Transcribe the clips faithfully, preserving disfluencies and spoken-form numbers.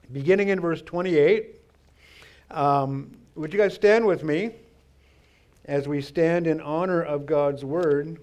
beginning in verse twenty-eight. Um, would you guys stand with me as we stand in honor of God's Word?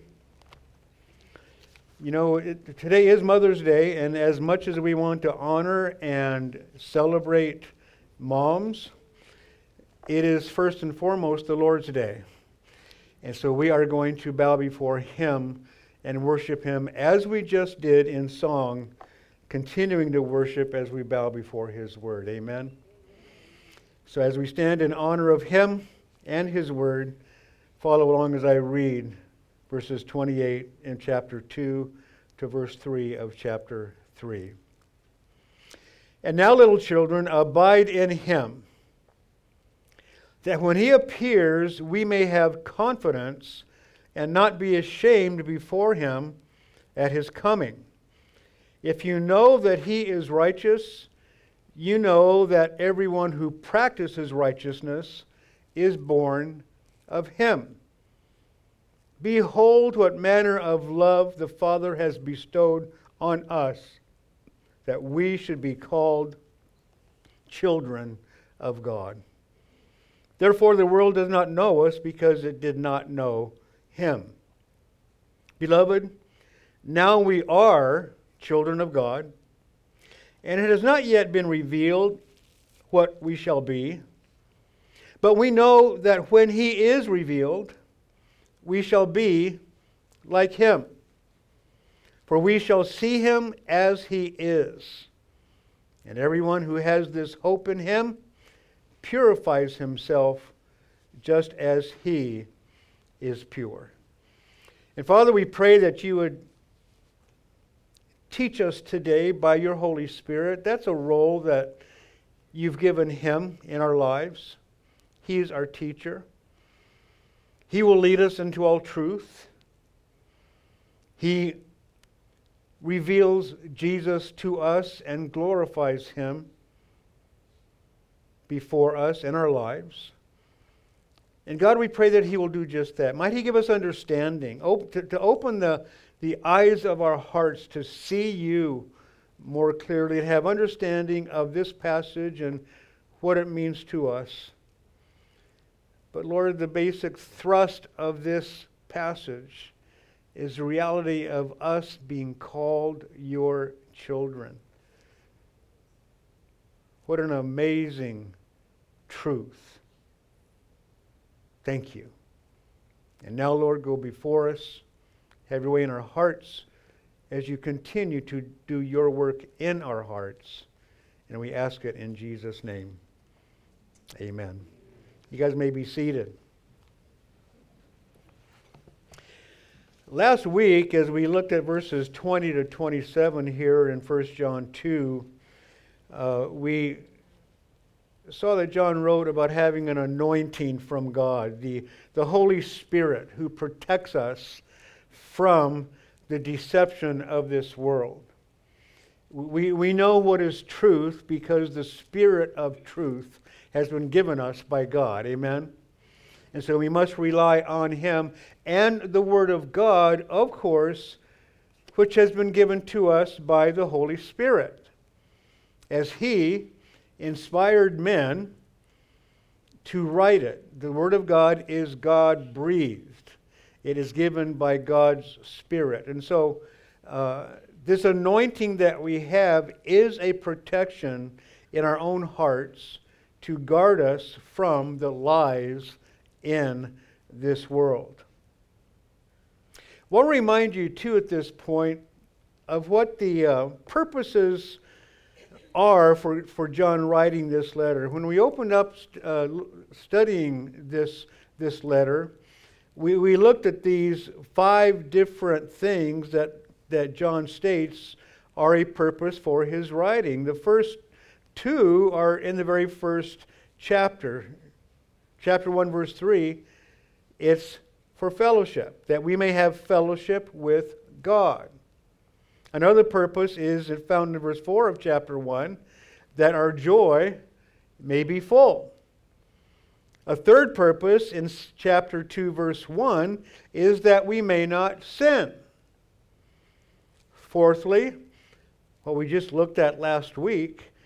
You know, it, today is Mother's Day, and as much as we want to honor and celebrate moms, it is first and foremost the Lord's Day. And so we are going to bow before Him and worship Him as we just did in song, continuing to worship as we bow before His Word. Amen? So as we stand in honor of Him and His Word, follow along as I read verses twenty-eight in chapter two to verse three of chapter three. And now, little children, abide in Him, that when He appears, we may have confidence and not be ashamed before Him at His coming. If you know that He is righteous, you know that everyone who practices righteousness is born of Him. Behold what manner of love the Father has bestowed on us, that we should be called children of God. Therefore the world does not know us because it did not know Him. Beloved, now we are children of God, and it has not yet been revealed what we shall be. But we know that when He is revealed, we shall be like Him. For we shall see Him as He is. And everyone who has this hope in Him purifies himself just as He is pure. And Father, we pray that You would teach us today by Your Holy Spirit. That's a role that You've given Him in our lives. He is our teacher. He will lead us into all truth. He reveals Jesus to us and glorifies Him before us in our lives. And God, we pray that He will do just that. Might He give us understanding, op- to, to open the, the eyes of our hearts to see You more clearly and have understanding of this passage and what it means to us. But Lord, the basic thrust of this passage is the reality of us being called Your children. What an amazing truth. Thank You. And now, Lord, go before us. Have Your way in our hearts as You continue to do Your work in our hearts. And we ask it in Jesus' name. Amen. You guys may be seated. Last week, as we looked at verses twenty to twenty-seven here in First John two, uh, we saw that John wrote about having an anointing from God, the, the Holy Spirit who protects us from the deception of this world. We, we know what is truth because the Spirit of truth has been given us by God. Amen? And so we must rely on Him and the Word of God, of course, which has been given to us by the Holy Spirit, as He inspired men to write it. The Word of God is God-breathed. It is given by God's Spirit. And so uh, this anointing that we have is a protection in our own hearts to guard us from the lies in this world. I want to remind you, too, at this point, of what the uh, purposes are for, for John writing this letter. When we opened up uh, studying this, this letter, we, we looked at these five different things that, that John states are a purpose for his writing. The first two are in the very first chapter. Chapter one, verse three, it's for fellowship, that we may have fellowship with God. Another purpose is found in verse four of chapter one, that our joy may be full. A third purpose in chapter two, verse one, is that we may not sin. Fourthly, what we just looked at last week,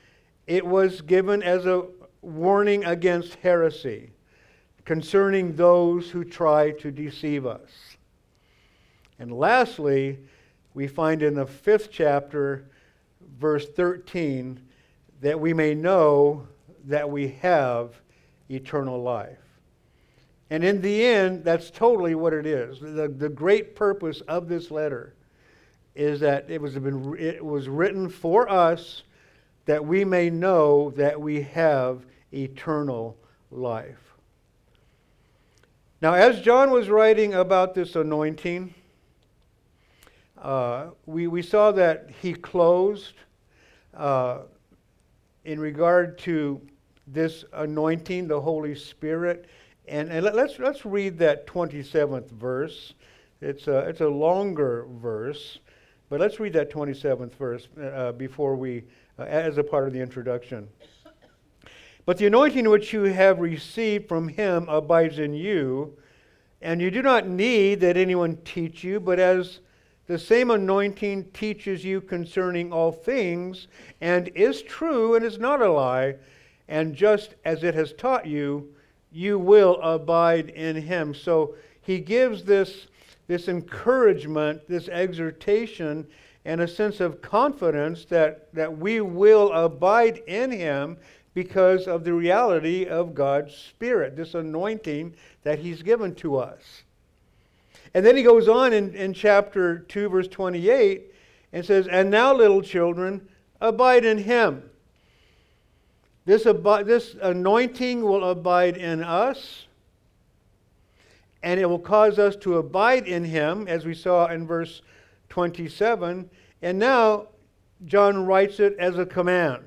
it was given as a warning against heresy concerning those who try to deceive us. And lastly, we find in the fifth chapter, verse thirteen, that we may know that we have eternal life. And in the end, that's totally what it is. The, the great purpose of this letter is that it was, been, it was written for us that we may know that we have eternal life. Now, as John was writing about this anointing, uh, we, we saw that he closed uh, in regard to this anointing, the Holy Spirit. And, and let's, let's read that twenty-seventh verse. It's a, it's a longer verse, but let's read that twenty-seventh verse uh, before we, uh, as a part of the introduction. But the anointing which you have received from him abides in you, and you do not need that anyone teach you, but as the same anointing teaches you concerning all things, and is true and is not a lie, and just as it has taught you, you will abide in him. So he gives this, this encouragement, this exhortation, and a sense of confidence that, that we will abide in him because of the reality of God's Spirit, this anointing that he's given to us. And then he goes on in, in chapter two, verse twenty-eight, and says, and now, little children, abide in him. This, ab- this anointing will abide in us, and it will cause us to abide in him, as we saw in verse twenty-seven. And now, John writes it as a command.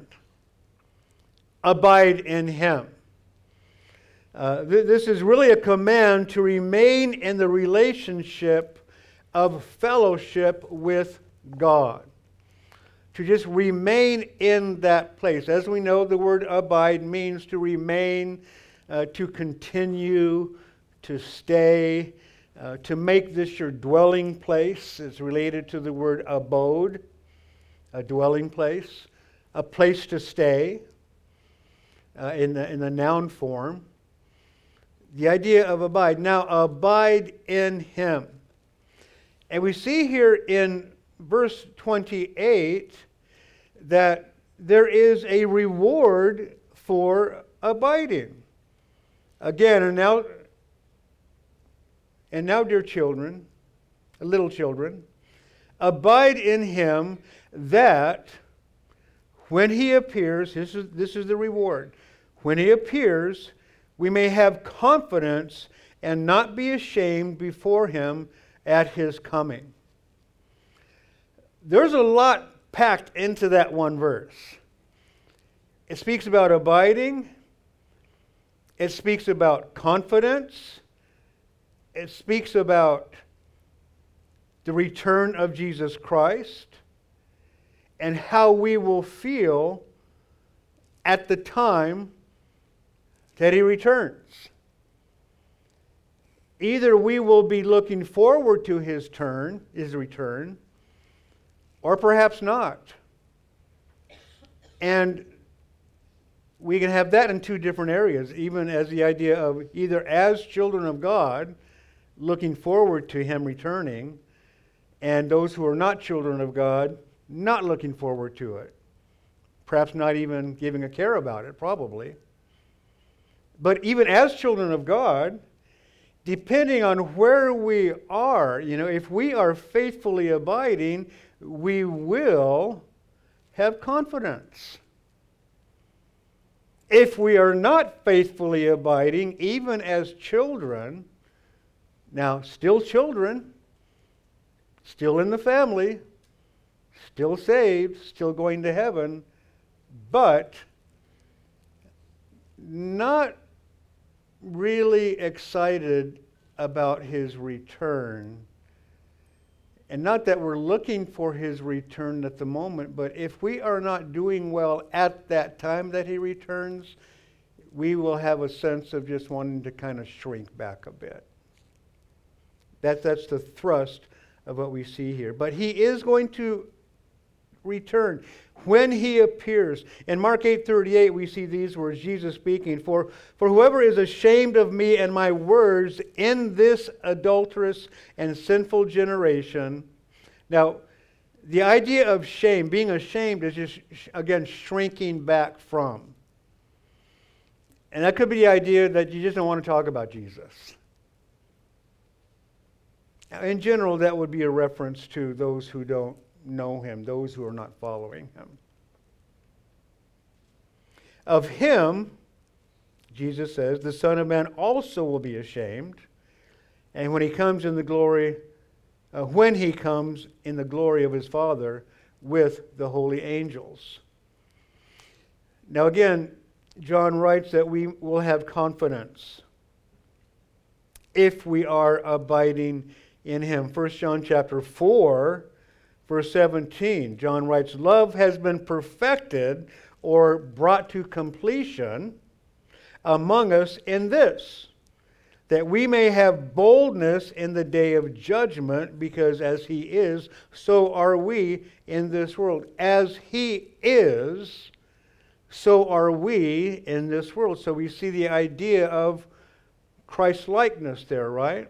Abide in him. Uh, th- this is really a command to remain in the relationship of fellowship with God. To just remain in that place. As we know, the word abide means to remain, uh, to continue, to stay, uh, to make this your dwelling place. It's related to the word abode, a dwelling place, a place to stay uh, in the, in the noun form. The idea of abide. Now, abide in him. And we see here in verse twenty-eight that there is a reward for abiding. Again, and now, and now, dear children, little children, abide in him, that when he appears, this is, this is the reward, when he appears, we may have confidence and not be ashamed before him at his coming. There's a lot packed into that one verse. It speaks about abiding. It speaks about confidence. It speaks about the return of Jesus Christ and how we will feel at the time that he returns. Either we will be looking forward to his turn, his return, or perhaps not. And we can have that in two different areas, even as the idea of either as children of God, looking forward to him returning, and those who are not children of God, not looking forward to it. Perhaps not even giving a care about it, probably. But even as children of God, depending on where we are, you know, if we are faithfully abiding, we will have confidence. If we are not faithfully abiding, even as children, now still children, still in the family, still saved, still going to heaven, but not really excited about his return. And not that we're looking for his return at the moment, but if we are not doing well at that time that he returns, we will have a sense of just wanting to kind of shrink back a bit. That, that's the thrust of what we see here. But he is going to return, when he appears. In Mark eight thirty-eight, we see these words, Jesus speaking, For, for whoever is ashamed of me and my words in this adulterous and sinful generation. Now, the idea of shame, being ashamed, is just, again, shrinking back from. And that could be the idea that you just don't want to talk about Jesus. In general, that would be a reference to those who don't know him, those who are not following him. Of him, Jesus says, the Son of Man also will be ashamed, and when he comes in the glory, uh, when he comes in the glory of his Father with the holy angels. Now again, John writes that we will have confidence if we are abiding in him. First John chapter four, verse seventeen, John writes, Love has been perfected or brought to completion among us in this, that we may have boldness in the day of judgment, because as he is, so are we in this world. As he is, so are we in this world. So we see the idea of Christ-likeness there, right?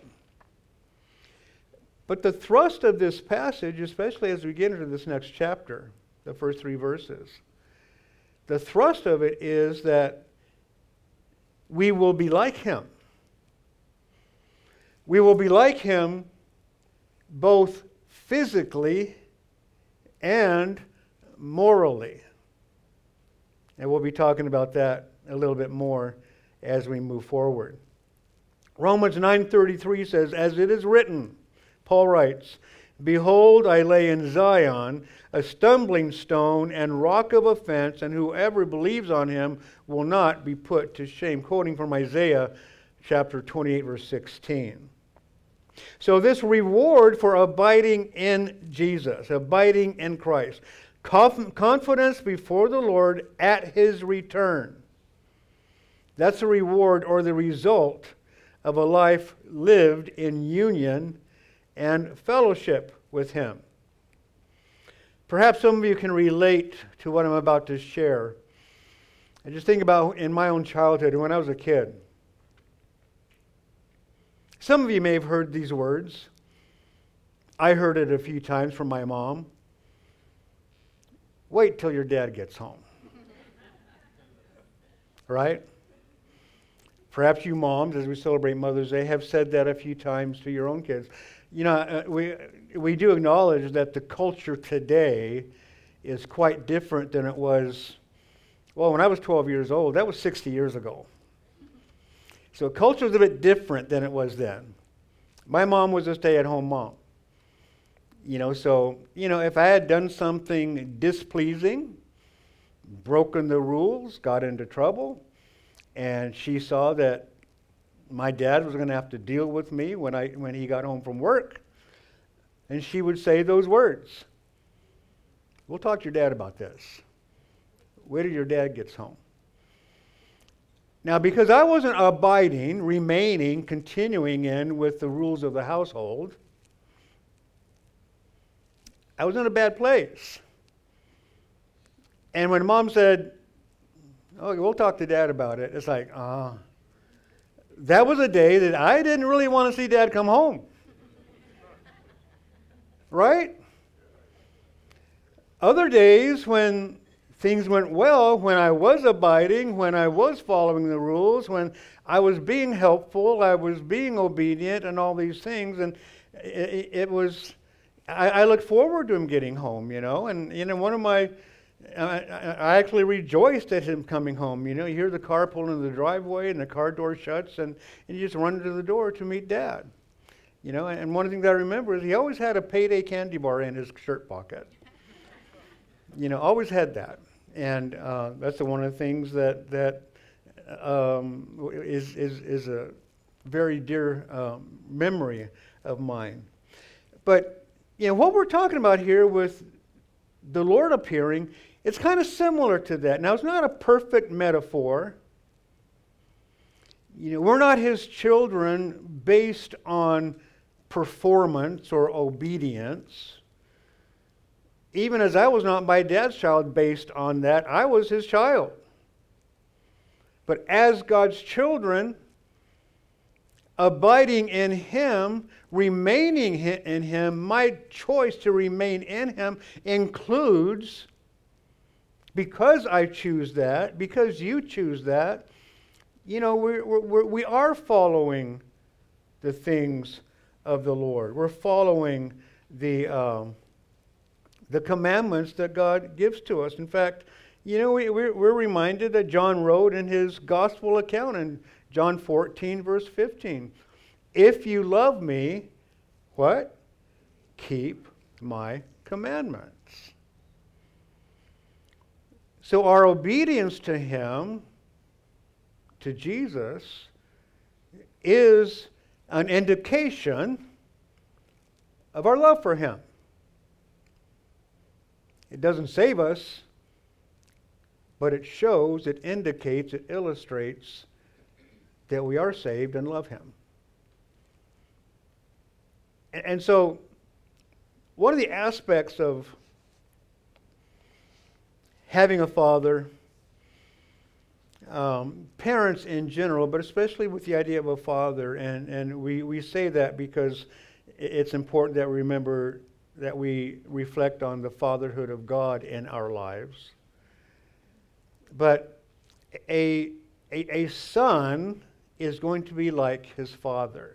But the thrust of this passage, especially as we get into this next chapter, the first three verses, the thrust of it is that we will be like him. We will be like him both physically and morally. And we'll be talking about that a little bit more as we move forward. Romans nine thirty-three says, As it is written, Paul writes, Behold, I lay in Zion a stumbling stone and rock of offense, and whoever believes on him will not be put to shame. Quoting from Isaiah chapter twenty-eight, verse sixteen. So this reward for abiding in Jesus, abiding in Christ, confidence before the Lord at his return. That's the reward or the result of a life lived in union and fellowship with him. Perhaps some of you can relate to what I'm about to share. I just think about in my own childhood when I was a kid. Some of you may have heard these words. I heard it a few times from my mom. Wait till your dad gets home. Right? Perhaps you moms, as we celebrate Mother's Day, have said that a few times to your own kids. You know, uh, we we do acknowledge that the culture today is quite different than it was, well, when I was twelve years old, that was sixty years ago. So culture is a bit different than it was then. My mom was a stay-at-home mom. You know, so, you know, if I had done something displeasing, broken the rules, got into trouble, and she saw that my dad was going to have to deal with me when I when he got home from work, and she would say those words. We'll talk to your dad about this. Wait till your dad gets home. Now, because I wasn't abiding, remaining, continuing in with the rules of the household, I was in a bad place. And when Mom said, "Oh, we'll talk to Dad about it," it's like, ah. Uh, that was a day that I didn't really want to see Dad come home. Right? Other days when things went well, when I was abiding, when I was following the rules, when I was being helpful, I was being obedient and all these things, and it, it was, I, I looked forward to him getting home, you know, and, you know, one of my, I, I actually rejoiced at him coming home. You know, you hear the car pull into the driveway and the car door shuts, and, and you just run to the door to meet Dad. You know, and one of the things I remember is he always had a payday candy bar in his shirt pocket. You know, always had that. And uh, that's the, one of the things that that um, is, is, is a very dear um, memory of mine. But, you know, what we're talking about here with the Lord appearing, it's kind of similar to that. Now, it's not a perfect metaphor. You know, we're not his children based on performance or obedience. even as I was not my dad's child based on that, I was his child. But as God's children, abiding in him, remaining in him, my choice to remain in him includes, because I choose that, because you choose that, you know, we're, we're, we are following the things of the Lord. We're following the um, the commandments that God gives to us. In fact, you know, we, we're, we're reminded that John wrote in his gospel account in John fourteen, verse fifteen, if you love me, what? Keep my commandments. So our obedience to him, to Jesus, is an indication of our love for him. It doesn't save us, but it shows, it indicates, it illustrates that we are saved and love him. And so, one of the aspects of having a father, um, parents in general, but especially with the idea of a father, and, and we, we say that because it's important that we remember that we reflect on the fatherhood of God in our lives. But a, a, a son is going to be like his father.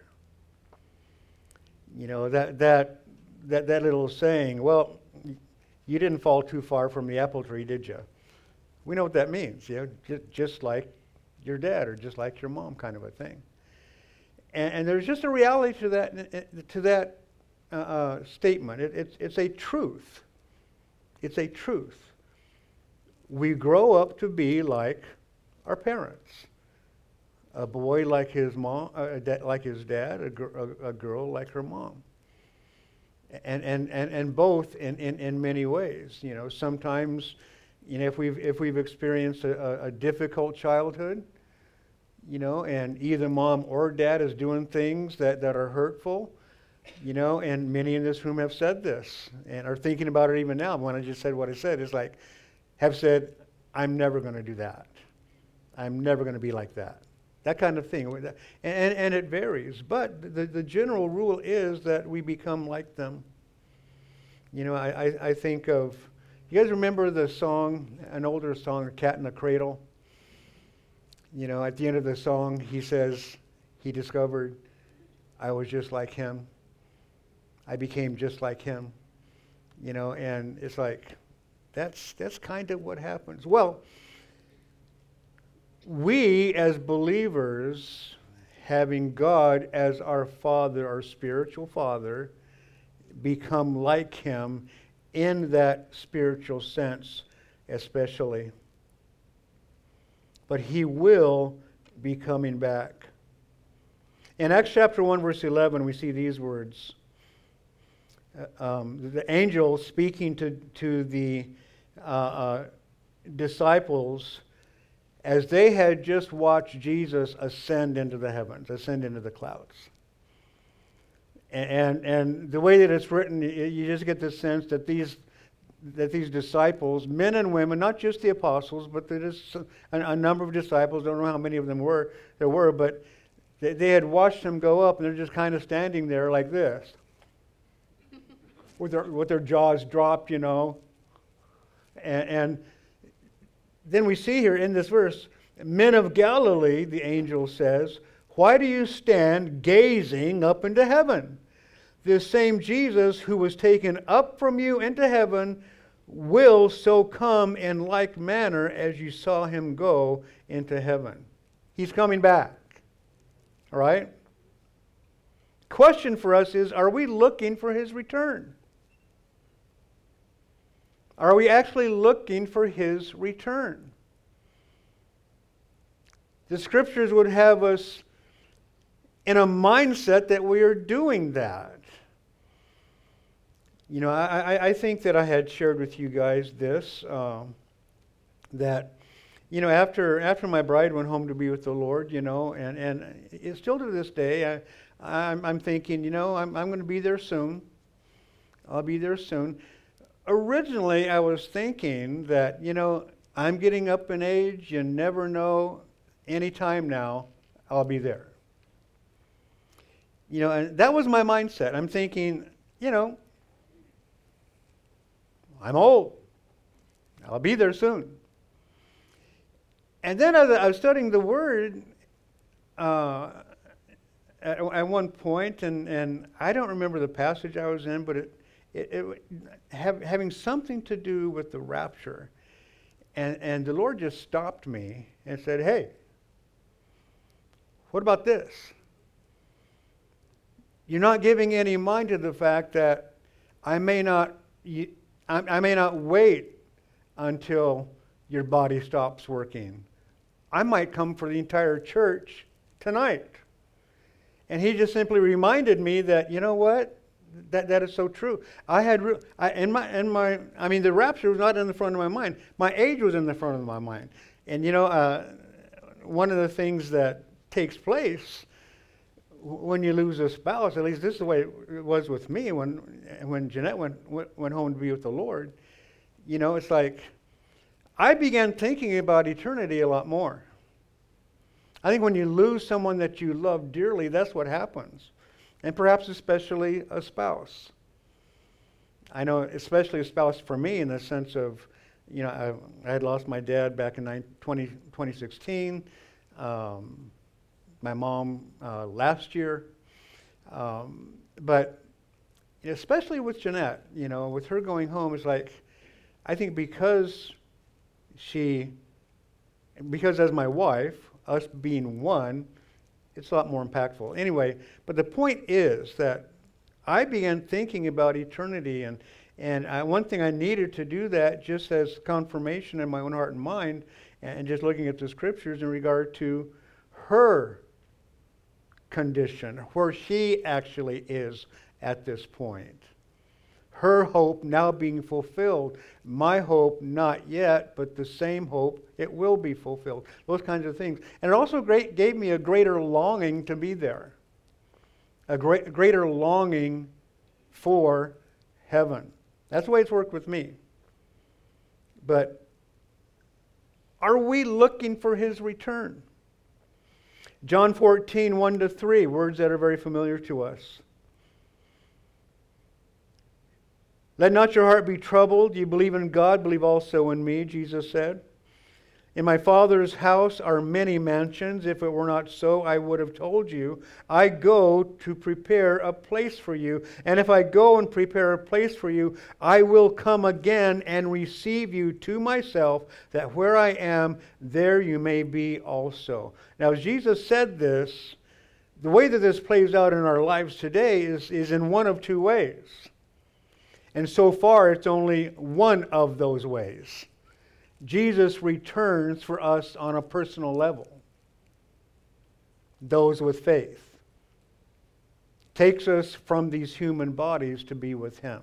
You know, that, that, that, that little saying, well, you didn't fall too far from the apple tree, did you? We know what that means, you know, just, just like your dad or just like your mom kind of a thing. And, and there's just a reality to that, to that uh, uh, statement. It, it's, it's a truth. It's a truth. We grow up to be like our parents. A boy like his mom, uh, da- like his dad, a, gr- a, a girl like her mom. And and, and, and both in, in, in many ways. You know, sometimes, you know, if we've if we've experienced a, a difficult childhood, you know, and either mom or dad is doing things that, that are hurtful, you know, and many in this room have said this and are thinking about it even now. When I just said what I said, it's like, have said, I'm never going to do that. I'm never going to be like that. That kind of thing. And, and, and it varies. But the, the general rule is that we become like them. You know, I, I, I think of, you guys remember the song, an older song, Cat in the Cradle? You know, at the end of the song, he says, he discovered, I was just like him. I became just like him. You know, and it's like, that's that's kind of what happens. Well, we as believers, having God as our Father, our spiritual Father, become like him in that spiritual sense, especially. But he will be coming back. In Acts chapter one, verse eleven, we see these words. Uh, um, the angel speaking to, to the uh, uh, disciples as they had just watched Jesus ascend into the heavens, ascend into the clouds. And, and, and the way that it's written, you just get the sense that these that these disciples, men and women, not just the apostles, but there is a, a number of disciples, don't know how many of them were, there were, but they, they had watched him go up, and they're just kind of standing there like this, with their with their jaws dropped, you know. And, and then we see here in this verse, men of Galilee, the angel says, why do you stand gazing up into heaven? This same Jesus who was taken up from you into heaven will so come in like manner as you saw him go into heaven. He's coming back. All right? Question for us is, are we looking for his return? Are we actually looking for his return? The scriptures would have us in a mindset that we are doing that. You know, I, I, I think that I had shared with you guys this, um, that, you know, after after my bride went home to be with the Lord, you know, and, and it's still to this day, I, I'm, I'm thinking, you know, I'm, I'm going to be there soon. I'll be there soon. originally I was thinking that, you know, I'm getting up in age, you never know, any time now, I'll be there. You know, and that was my mindset. I'm thinking, you know, I'm old. I'll be there soon. And then as I was studying the Word uh, at, at one point, and, and I don't remember the passage I was in, but it, it, it have, having something to do with the rapture. And, and the Lord just stopped me and said, hey, what about this? You're not giving any mind to the fact that I may not, I may not wait until your body stops working. I might come for the entire church tonight. And he just simply reminded me that, you know what? That that is so true. I had, re- I, in my, in my, I mean, the rapture was not in the front of my mind. My age was in the front of my mind. And you know, uh, one of the things that takes place when you lose a spouse, at least this is the way it was with me when when Jeanette went went home to be with the Lord. You know, it's like I began thinking about eternity a lot more. I think when you lose someone that you love dearly, that's what happens. And perhaps especially a spouse. I know especially a spouse for me in the sense of, you know, I, I had lost my dad back in twenty sixteen. Um, my mom uh, last year. Um, but especially with Jeanette, you know, with her going home, it's like, I think because she, because as my wife, us being one, it's a lot more impactful. Anyway, but the point is that I began thinking about eternity, and and I, one thing I needed to do that just as confirmation in my own heart and mind, and just looking at the scriptures in regard to her condition, where she actually is at this point. Her hope now being fulfilled. My hope not yet, but the same hope, it will be fulfilled. Those kinds of things. And it also great, gave me a greater longing to be there. A great, greater longing for heaven. That's the way it's worked with me. But are we looking for his return? John fourteen, one to three, words that are very familiar to us. Let not your heart be troubled. You believe in God, believe also in me, Jesus said. In my Father's house are many mansions. If it were not so, I would have told you. I go to prepare a place for you. And if I go and prepare a place for you, I will come again and receive you to myself, that where I am, there you may be also. Now, as Jesus said this, the way that this plays out in our lives today is, is in one of two ways. And so far, it's only one of those ways. Jesus returns for us on a personal level. Those with faith. Takes us from these human bodies to be with him.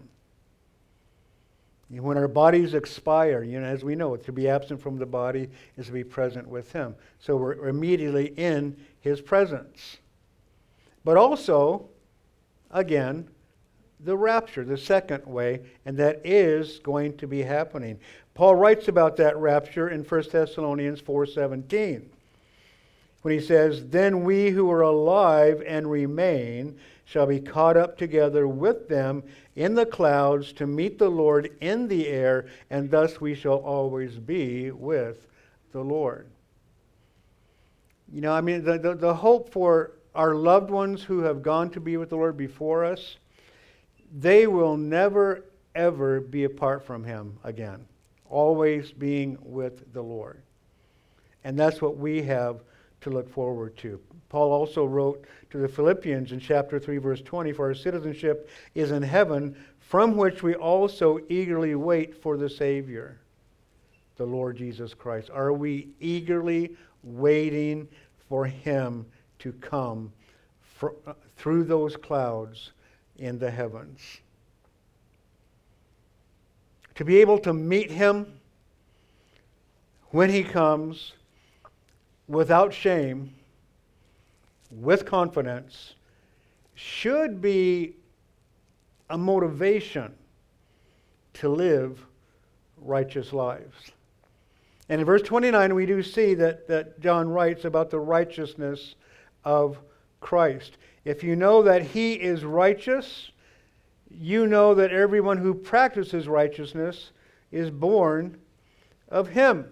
When our bodies expire, you know, as we know, to be absent from the body is to be present with him. So we're immediately in his presence. But also, again, the rapture, the second way, and that is going to be happening. Paul writes about that rapture in First Thessalonians four seventeen, when he says, "Then we who are alive and remain shall be caught up together with them in the clouds to meet the Lord in the air, and thus we shall always be with the Lord." You know, I mean, the, the, the hope for our loved ones who have gone to be with the Lord before us, they will never, ever be apart from him again. Always being with the Lord. And that's what we have to look forward to. Paul also wrote to the Philippians in chapter three, verse twenty, "For our citizenship is in heaven, from which we also eagerly wait for the Savior, the Lord Jesus Christ." Are we eagerly waiting for him to come for, uh, through those clouds in the heavens? To be able to meet him when he comes without shame, with confidence, should be a motivation to live righteous lives. And in verse twenty-nine, we do see that, that John writes about the righteousness of Christ. If you know that He is righteous, you know that everyone who practices righteousness is born of Him.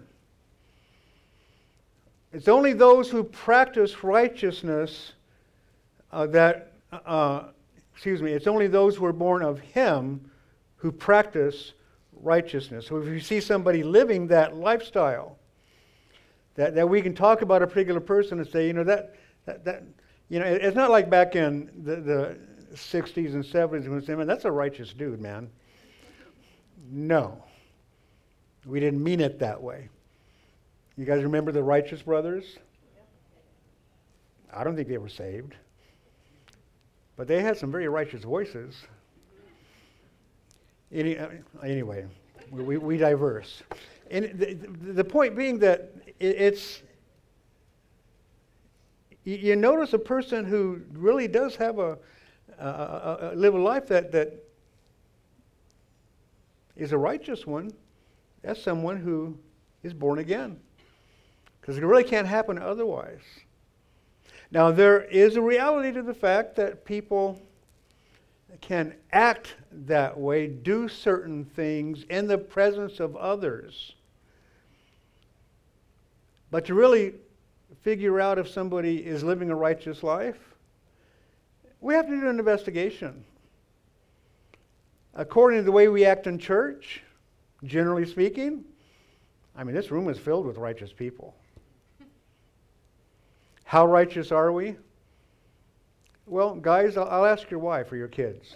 It's only those who practice righteousness uh, that, uh, excuse me, it's only those who are born of Him who practice righteousness. So if you see somebody living that lifestyle, that, that we can talk about a particular person and say, you know, that, that, that you know, it's not like back in the, the sixties and seventies when we say, man, that's a righteous dude, man. No. We didn't mean it that way. You guys remember the Righteous Brothers? I don't think they were saved. But they had some very righteous voices. Any, uh, anyway, we, we, we diverse. And the, the point being that it, it's, you, you notice a person who really does have a, a, a, a live a life that, that is a righteous one. That's someone who is born again. Because it really can't happen otherwise. Now, there is a reality to the fact that people can act that way, do certain things in the presence of others. But to really figure out if somebody is living a righteous life, we have to do an investigation. According to the way we act in church, generally speaking, I mean, this room is filled with righteous people. How righteous are we? Well, guys, I'll, I'll ask your wife or your kids.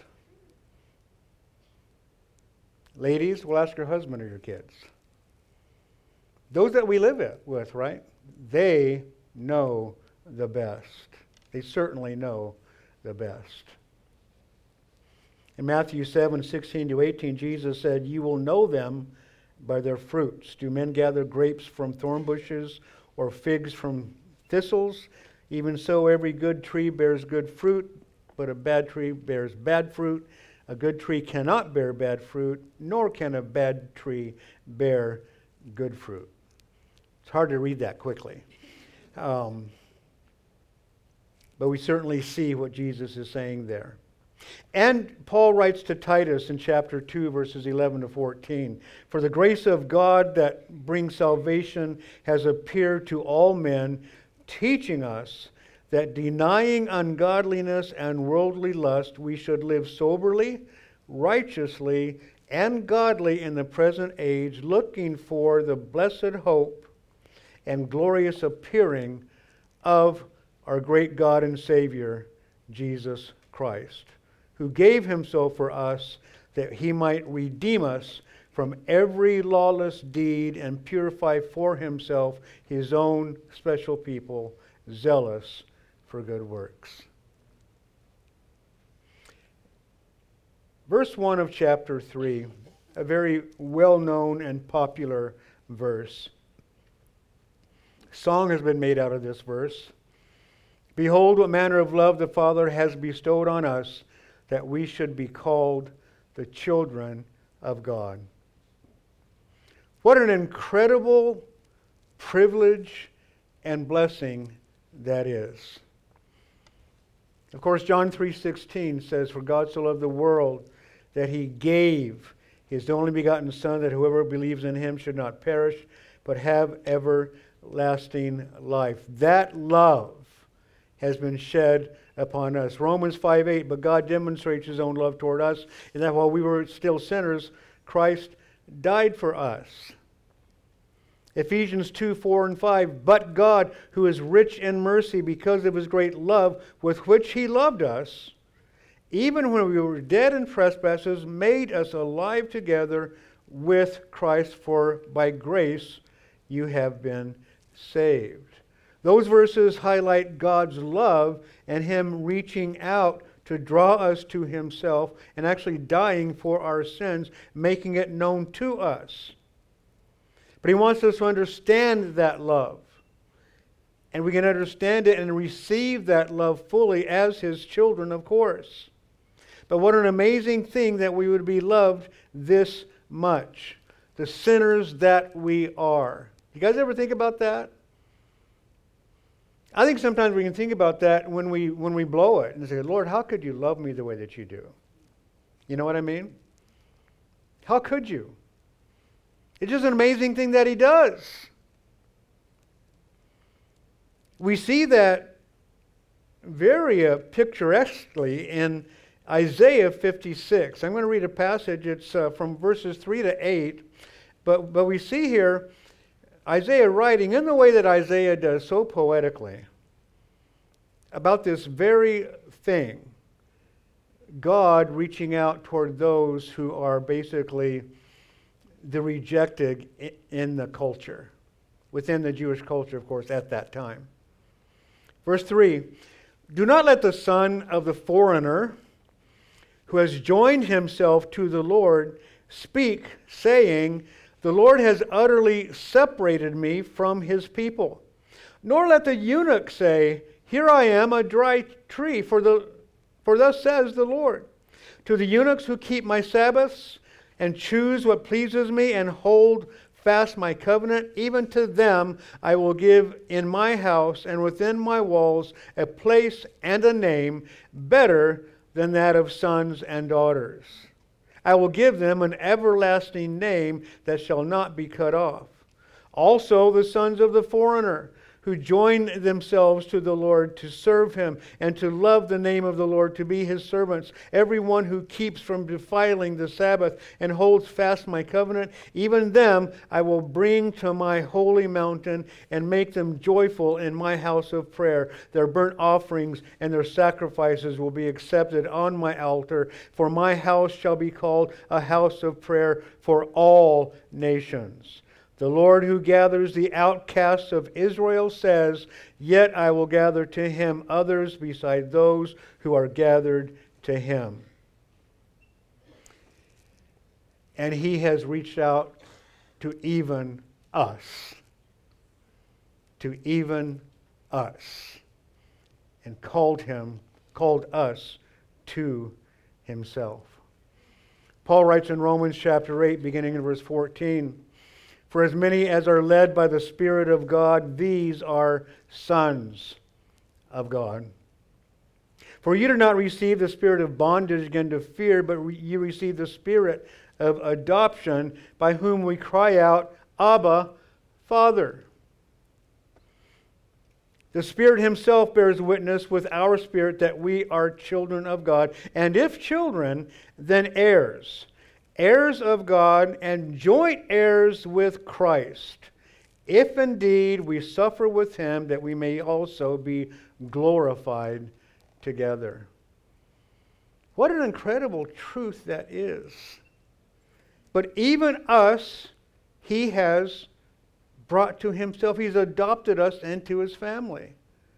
Ladies, we'll ask your husband or your kids. Those that we live it with, right? They know the best. They certainly know the best. In Matthew seven, sixteen to eighteen, Jesus said, "You will know them by their fruits. Do men gather grapes from thorn bushes or figs from thistles? Even so, every good tree bears good fruit, but a bad tree bears bad fruit. A good tree cannot bear bad fruit, nor can a bad tree bear good fruit." It's hard to read that quickly. Um, but we certainly see what Jesus is saying there. And Paul writes to Titus in chapter two, verses eleven to fourteen, "For the grace of God that brings salvation has appeared to all men, teaching us that denying ungodliness and worldly lust, we should live soberly, righteously, and godly in the present age, looking for the blessed hope and glorious appearing of our great God and Savior, Jesus Christ, who gave himself for us that he might redeem us from every lawless deed and purify for himself his own special people, zealous for good works." Verse one of chapter three, a very well-known and popular verse. Song has been made out of this verse. "Behold, what manner of love the Father has bestowed on us, that we should be called the children of God." What an incredible privilege and blessing that is. Of course, John three sixteen says, "For God so loved the world that he gave his only begotten Son, that whoever believes in him should not perish, but have everlasting life." That love has been shed upon us. Romans five eight, "But God demonstrates his own love toward us, in that while we were still sinners, Christ died for us." Ephesians two four and five, "But God, who is rich in mercy because of his great love with which he loved us, even when we were dead in trespasses, made us alive together with Christ, for by grace you have been saved." Those verses highlight God's love and him reaching out to draw us to himself and actually dying for our sins, making it known to us. But he wants us to understand that love. And we can understand it and receive that love fully as his children, of course. But what an amazing thing that we would be loved this much. The sinners that we are. You guys ever think about that? I think sometimes we can think about that when we when we blow it and say, Lord, how could you love me the way that you do? You know what I mean? How could you? It's just an amazing thing that he does. We see that very uh, picturesquely in Isaiah fifty-six. I'm going to read a passage. It's uh, from verses three to eight. But, but we see here Isaiah writing in the way that Isaiah does so poetically about this very thing. God reaching out toward those who are basically the rejected in the culture, within the Jewish culture, of course, at that time. Verse three, do not let the son of the foreigner who has joined himself to the Lord speak, saying, the Lord has utterly separated me from his people. Nor let the eunuch say, here I am, a dry tree, for the for thus says the Lord. To the eunuchs who keep my Sabbaths and choose what pleases me and hold fast my covenant, even to them I will give in my house and within my walls a place and a name better than that of sons and daughters. I will give them an everlasting name that shall not be cut off. Also the sons of the foreigner who join themselves to the Lord to serve him and to love the name of the Lord, to be his servants. Everyone who keeps from defiling the Sabbath and holds fast my covenant, even them I will bring to my holy mountain and make them joyful in my house of prayer. Their burnt offerings and their sacrifices will be accepted on my altar, for my house shall be called a house of prayer for all nations. The Lord who gathers the outcasts of Israel says, yet I will gather to him others beside those who are gathered to him. And he has reached out to even us. To even us. And called him, called us to himself. Paul writes in Romans chapter eight, beginning in verse fourteen, for as many as are led by the Spirit of God, these are sons of God. For you did not receive the spirit of bondage again to fear, but re- you received the spirit of adoption, by whom we cry out, Abba, Father. The Spirit himself bears witness with our spirit that we are children of God, and if children, then heirs. Heirs of God and joint heirs with Christ, if indeed we suffer with him, that we may also be glorified together. What an incredible truth that is. But even us, he has brought to himself. He's adopted us into his family.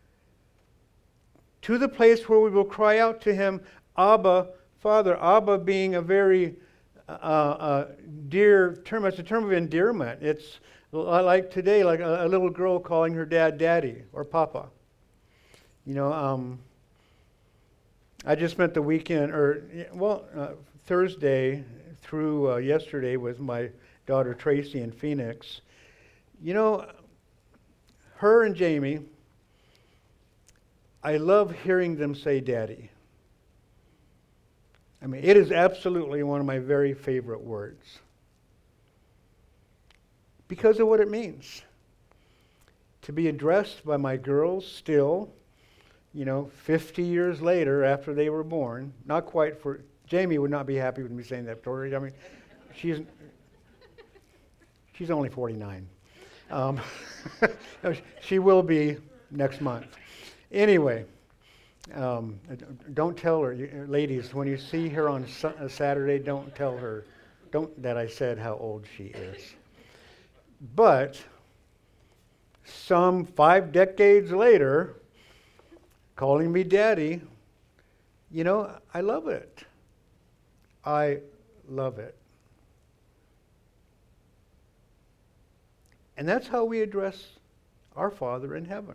To the place where we will cry out to him, Abba, Father. Abba being a very Uh, uh, dear term. It's a term of endearment. It's like today, like a, a little girl calling her dad daddy or papa. You know, um, I just spent the weekend, or well, uh, Thursday through uh, yesterday with my daughter Tracy in Phoenix. You know, her and Jamie, I love hearing them say daddy. I mean, it is absolutely one of my very favorite words. Because of what it means. To be addressed by my girls still, you know, fifty years later after they were born. Not quite for, Jamie would not be happy with me saying that, Tori. I mean, she's, she's only forty-nine. Um, she will be next month. Anyway. Um, don't tell her, ladies, when you see her on su- Saturday, don't tell her don't that I said how old she is. But some five decades later, calling me daddy, you know, I love it. I love it. And that's how we address our Father in heaven.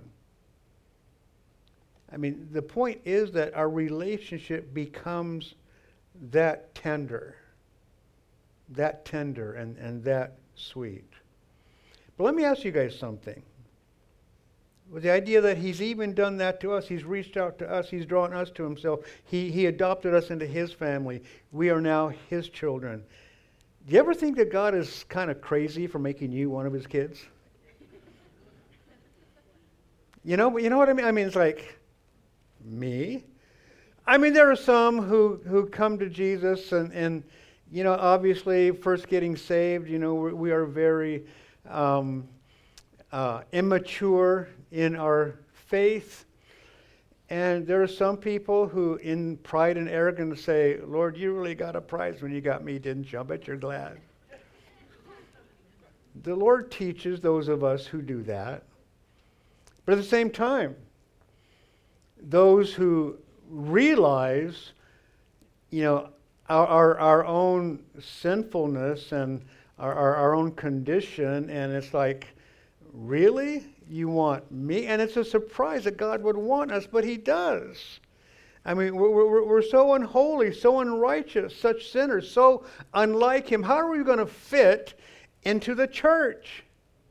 I mean, the point is that our relationship becomes that tender. that tender, and, and that sweet. But let me ask you guys something. With the idea that he's even done that to us, he's reached out to us, he's drawn us to himself, he, he adopted us into his family. We are now his children. Do you ever think that God is kind of crazy for making you one of his kids? You know, you know what I mean? I mean, it's like, me? I mean, there are some who, who come to Jesus and, and, you know, obviously first getting saved, you know, we, we are very um, uh, immature in our faith. And there are some people who, in pride and arrogance, say, Lord, you really got a prize when you got me, didn't you? I bet you're glad. The Lord teaches those of us who do that. But at the same time, those who realize, you know, our, our, our own sinfulness and our, our, our own condition, and it's like, really? You want me? And it's a surprise that God would want us, but he does. I mean, we're, we're, we're so unholy, so unrighteous, such sinners, so unlike him. How are we going to fit into the church?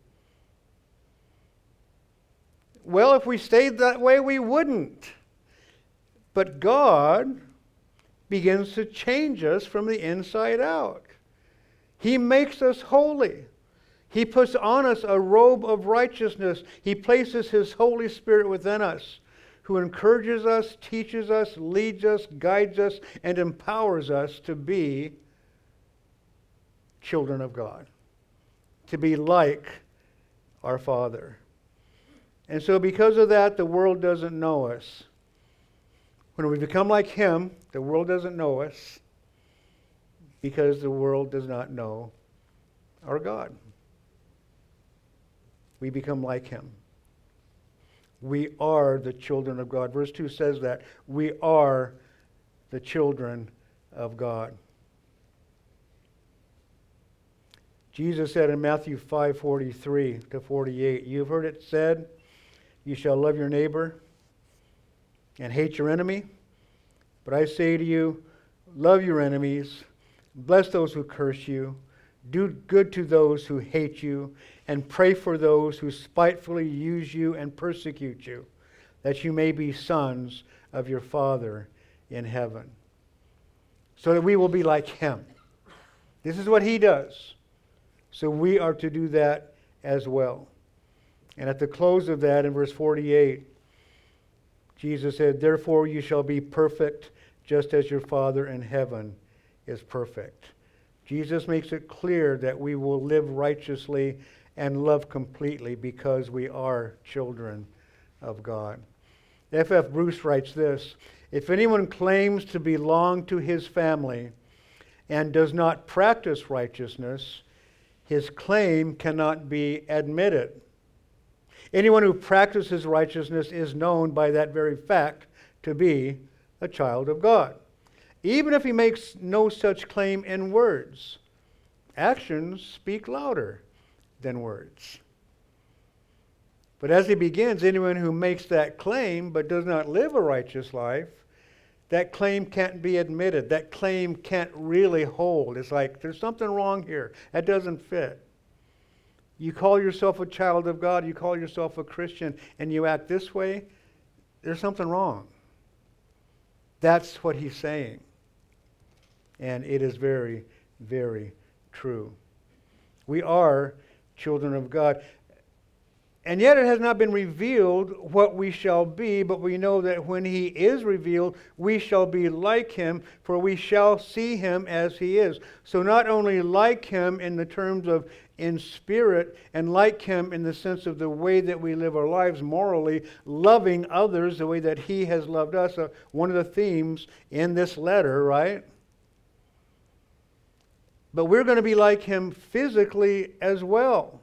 Well, if we stayed that way, we wouldn't. But God begins to change us from the inside out. He makes us holy. He puts on us a robe of righteousness. He places his Holy Spirit within us, who encourages us, teaches us, leads us, guides us, and empowers us to be children of God, to be like our Father. And so because of that, the world doesn't know us. When we become like him, the world doesn't know us because the world does not know our God. We become like him. We are the children of God. Verse two says that. We are the children of God. Jesus said in Matthew five forty-three to forty-eight, you've heard it said, you shall love your neighbor and hate your enemy. But I say to you, love your enemies, bless those who curse you, do good to those who hate you, and pray for those who spitefully use you and persecute you, that you may be sons of your Father in heaven. So that we will be like him. This is what he does. So we are to do that as well. And at the close of that, in verse forty-eight, Jesus said, therefore you shall be perfect, just as your Father in heaven is perfect. Jesus makes it clear that we will live righteously and love completely because we are children of God. F F Bruce writes this, if anyone claims to belong to his family and does not practice righteousness, his claim cannot be admitted. Anyone who practices righteousness is known by that very fact to be a child of God, even if he makes no such claim in words. Actions speak louder than words. But as he begins, anyone who makes that claim but does not live a righteous life, that claim can't be admitted. That claim can't really hold. It's like, there's something wrong here. That doesn't fit. You call yourself a child of God, you call yourself a Christian, and you act this way, there's something wrong. That's what he's saying. And it is very, very true. We are children of God. And yet it has not been revealed what we shall be, but we know that when he is revealed, we shall be like him, for we shall see him as he is. So not only like him in the terms of in spirit, and like him in the sense of the way that we live our lives morally, loving others the way that he has loved us. Uh, one of the themes in this letter, right? But we're going to be like him physically as well.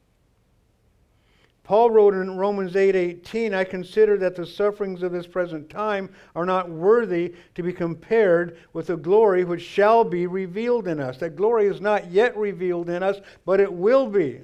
Paul wrote in Romans eight eighteen, I consider that the sufferings of this present time are not worthy to be compared with the glory which shall be revealed in us. That glory is not yet revealed in us, but it will be.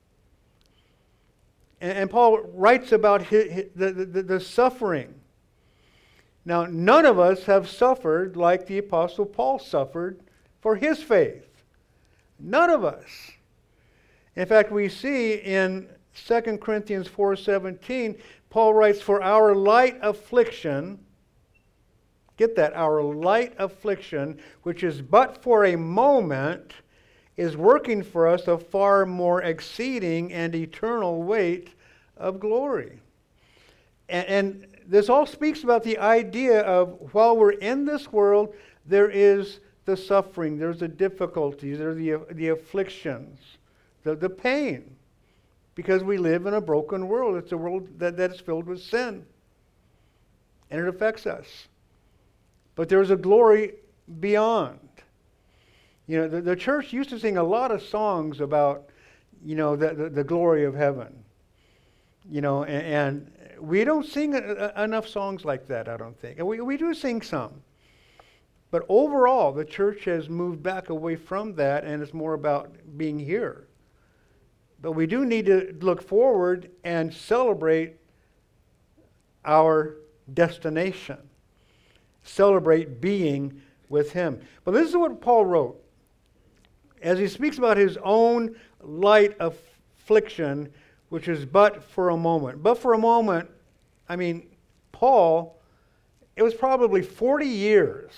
And, and Paul writes about his, his, the, the, the suffering. Now, none of us have suffered like the Apostle Paul suffered for his faith. None of us. In fact, we see in Second Corinthians four seventeen, Paul writes, "For our light affliction," get that, our light affliction, which is but for a moment, is working for us a far more exceeding and eternal weight of glory. And, and this all speaks about the idea of while we're in this world, there is the suffering, there's the difficulties, there's the, the afflictions, the, the pain, because we live in a broken world. It's a world that, that is filled with sin, and it affects us. But there's a glory beyond. You know, the, the church used to sing a lot of songs about, you know, the, the, the glory of heaven. You know, and, and we don't sing a, a, enough songs like that, I don't think. And we, we do sing some. But overall, the church has moved back away from that, and it's more about being here. But we do need to look forward and celebrate our destination. Celebrate being with Him. But this is what Paul wrote. As he speaks about his own light affliction, which is but for a moment. But for a moment, I mean, Paul, it was probably forty years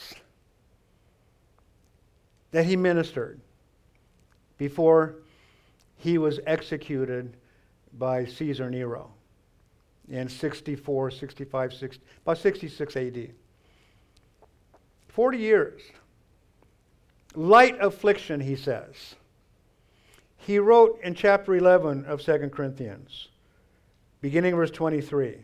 that he ministered before he was executed by Caesar Nero in sixty-four, sixty-five, sixty, about sixty-six A D. forty years. Light affliction, he says. He wrote in chapter eleven of Second Corinthians, beginning verse twenty-three.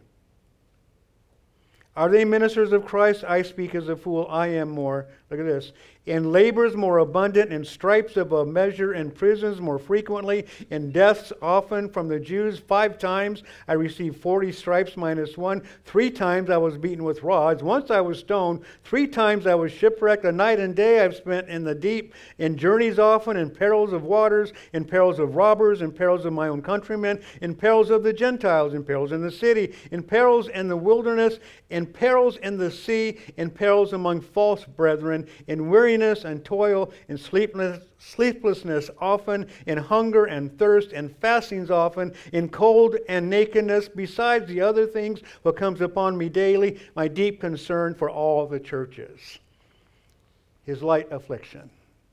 Are they ministers of Christ? I speak as a fool. I am more. Look at this. In labors more abundant, in stripes above measure, in prisons more frequently, in deaths often from the Jews. Five times I received forty stripes minus one. Three times I was beaten with rods. Once I was stoned. Three times I was shipwrecked. A night and day I've spent in the deep, in journeys often, in perils of waters, in perils of robbers, in perils of my own countrymen, in perils of the Gentiles, in perils in the city, in perils in the wilderness, in perils in the sea, in perils among false brethren, in weariness and toil, in sleepless, sleeplessness often, in hunger and thirst, and fastings often, in cold and nakedness, besides the other things what comes upon me daily, my deep concern for all the churches. His light affliction.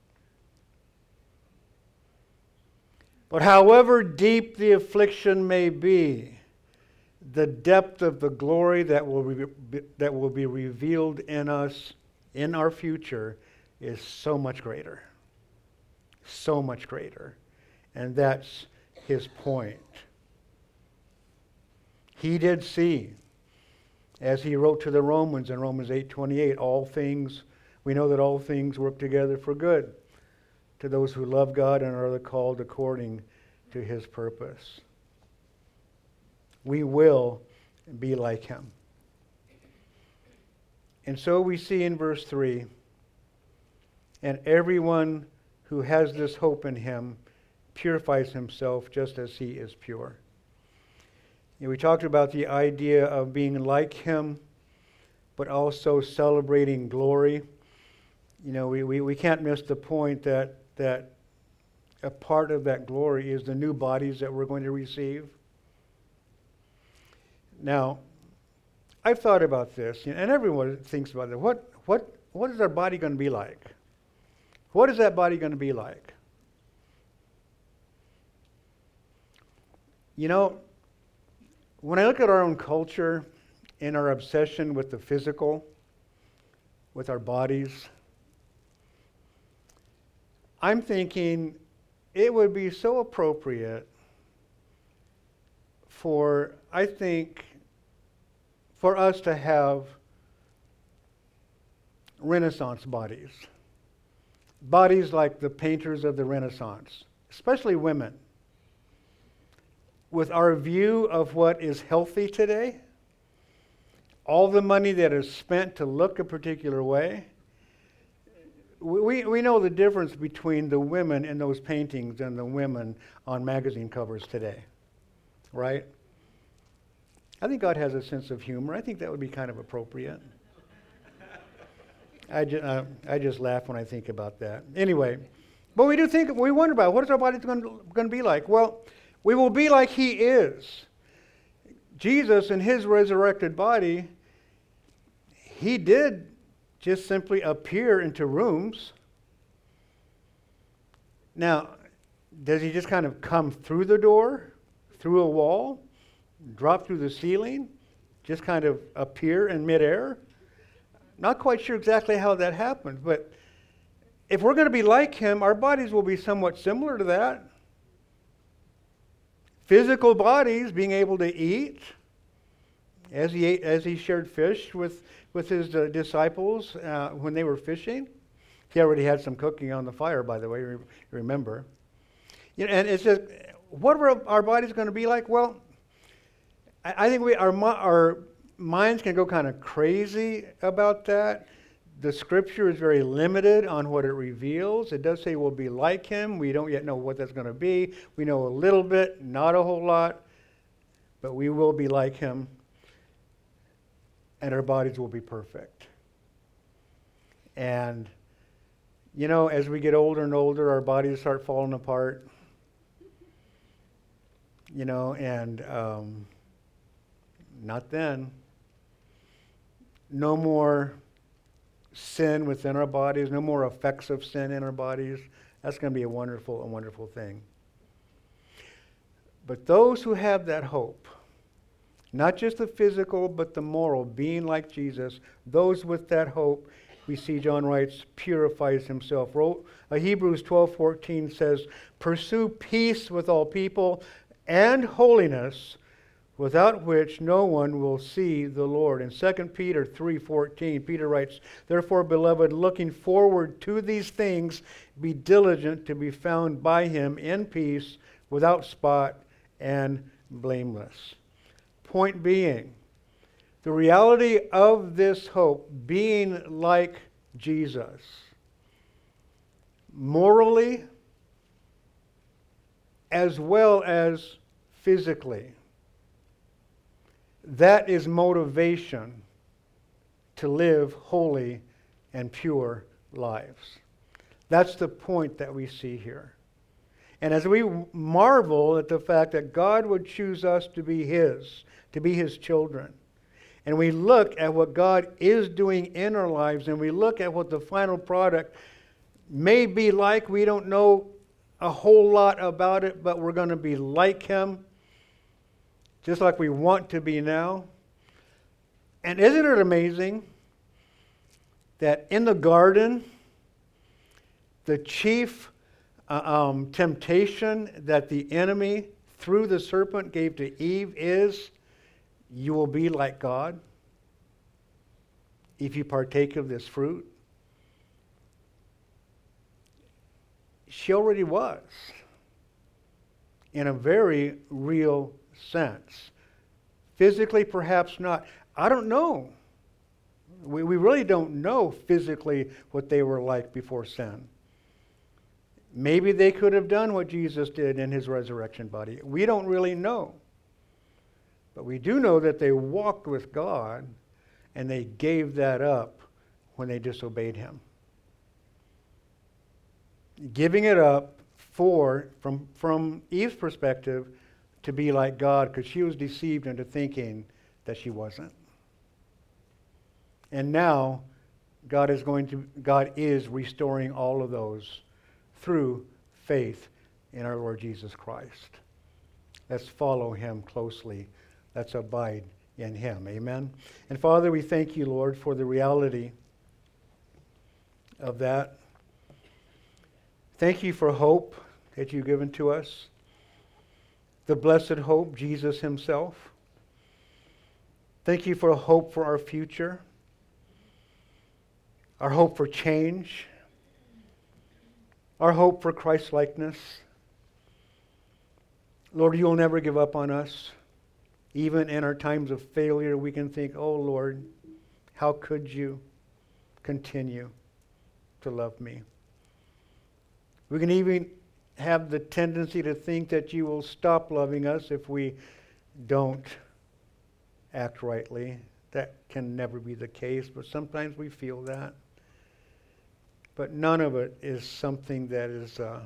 But however deep the affliction may be, the depth of the glory that will be, that will be revealed in us in our future is so much greater. So much greater. And that's his point. He did see, as he wrote to the Romans in Romans eight twenty-eight, all things, we know that all things work together for good to those who love God and are called according to his purpose. We will be like him. And so we see in verse three, and everyone who has this hope in him purifies himself just as he is pure. You know, we talked about the idea of being like him, but also celebrating glory. You know, we, we, we can't miss the point that, that a part of that glory is the new bodies that we're going to receive. Now, I've thought about this, and everyone thinks about it. What, what, what is our body going to be like? What is that body going to be like? You know, when I look at our own culture and our obsession with the physical, with our bodies, I'm thinking it would be so appropriate for, I think, for us to have Renaissance bodies. Bodies like the painters of the Renaissance, especially women. With our view of what is healthy today, all the money that is spent to look a particular way, we, we know the difference between the women in those paintings and the women on magazine covers today, right? I think God has a sense of humor. I think that would be kind of appropriate. I, ju- uh, I just laugh when I think about that. Anyway, But we do think, we wonder about what is our body going to, going to be like? Well, we will be like He is. Jesus in His resurrected body, He did just simply appear into rooms. Now, does He just kind of come through the door, through a wall, drop through the ceiling, just kind of appear in midair? Not quite sure exactly how that happens, but if we're going to be like Him, our bodies will be somewhat similar to that. Physical bodies, being able to eat, as He ate, as He shared fish with, with His uh, disciples uh, when they were fishing. He already had some cooking on the fire, by the way, re- remember. You know, and it's just, what are our bodies going to be like? Well, I, I think we our our minds can go kind of crazy about that. The Scripture is very limited on what it reveals. It does say we'll be like Him. We don't yet know what that's going to be. We know a little bit, not a whole lot, but we will be like Him, and our bodies will be perfect. And, you know, as we get older and older, our bodies start falling apart. You know, and um, not then. No more sin within our bodies, no more effects of sin in our bodies. That's going to be a wonderful, a wonderful thing. But those who have that hope, not just the physical, but the moral, being like Jesus, those with that hope, we see John writes, purifies himself. Hebrews twelve fourteen says, pursue peace with all people and holiness, without which no one will see the Lord. In Second Peter three fourteen, Peter writes, therefore, beloved, looking forward to these things, be diligent to be found by Him in peace, without spot and blameless. Point being, the reality of this hope, being like Jesus, morally as well as physically, that is motivation to live holy and pure lives. That's the point that we see here. And as we marvel at the fact that God would choose us to be His, to be His children, and we look at what God is doing in our lives, and we look at what the final product may be like, we don't know a whole lot about it, but we're going to be like Him, just like we want to be now. And isn't it amazing that in the garden, the chief uh, um, temptation that the enemy through the serpent gave to Eve is, you will be like God if you partake of this fruit? She already was, in a very real sense. Physically, perhaps not. I don't know. We, we really don't know physically what they were like before sin. Maybe they could have done what Jesus did in His resurrection body. We don't really know. But we do know that they walked with God, and they gave that up when they disobeyed Him. Giving it up for, from, from Eve's perspective, to be like God, because she was deceived into thinking that she wasn't. And now, God is going to, God is restoring all of those through faith in our Lord Jesus Christ. Let's follow Him closely. Let's abide in Him. Amen. And Father, we thank You, Lord, for the reality of that. Thank You for hope that You've given to us. The blessed hope, Jesus Himself. Thank You for hope for our future. Our hope for change. Our hope for Christ-likeness. Lord, You'll never give up on us. Even in our times of failure, we can think, oh Lord, how could You continue to love me? We can even have the tendency to think that You will stop loving us if we don't act rightly. That can never be the case, but sometimes we feel that. but none of it is something that is uh,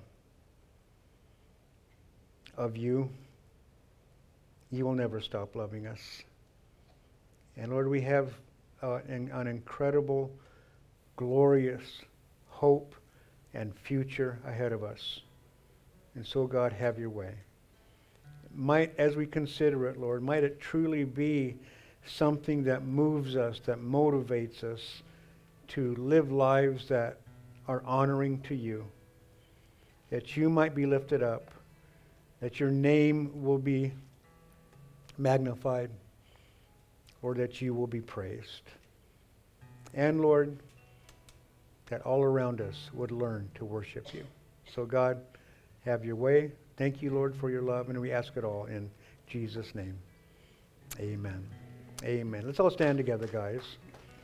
of you. You will never stop loving us. And Lord, we have uh, an, an incredible, glorious hope and future ahead of us. And so, God, have your way. Might, as we consider it, Lord, might it truly be something that moves us, that motivates us to live lives that are honoring to you, that you might be lifted up, that your name will be magnified, or that you will be praised. And Lord, that all around us would learn to worship you. So God, have your way. Thank you, Lord, for your love, and we ask it all in Jesus' name. Amen. Amen. Let's all stand together, guys.